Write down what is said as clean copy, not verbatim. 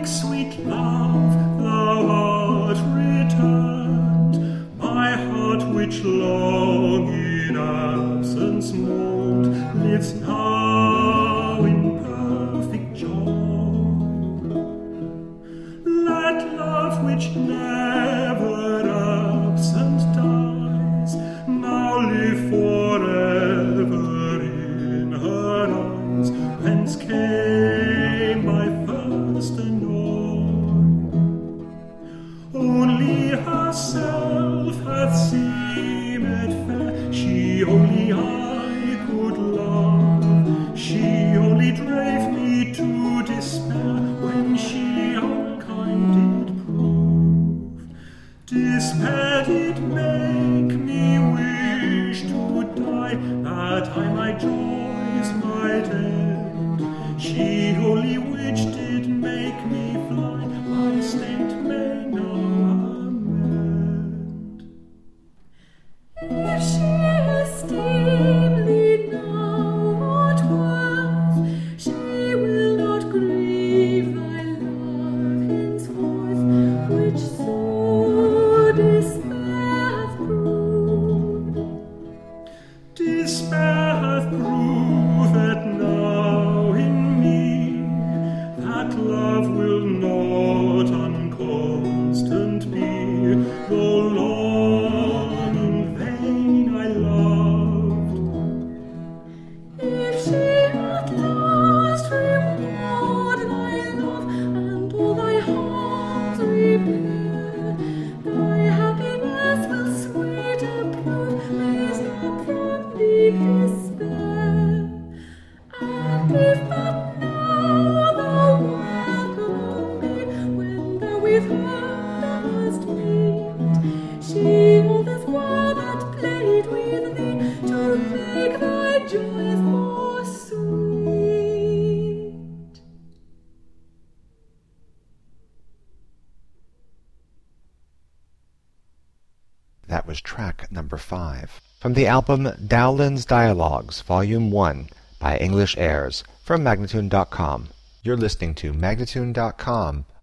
sweet love, thou art returned. My heart, which long in absence mourned, lives now in perfect joy. Let love, which never absent dies, now live forever in her eyes. Whence came my first annoy? Only herself hath seemed fair, she only I could love, she only drave me to despair when she unkind did prove. Despair did make me wish to die, that I my joys might end. She only which did make me fly, my state may now amend. If she esteem thee now what worth, she will not grieve thy love henceforth, which so despair hath proved. Despair hath proved now in me, that love will not unconstant be, though long in vain I loved. If she at last reward thy love, and all thy harms repair, thy happiness will sweeter prove, raise up from thee despair. And if but now thou welcome me, when thou with her dost meet, she all this while had played with thee, to make thy joys more sweet. That was track number 5 from the album Dowland's Dialogues, Volume 1 by English Airs from Magnatune.com. You're listening to Magnatune.com,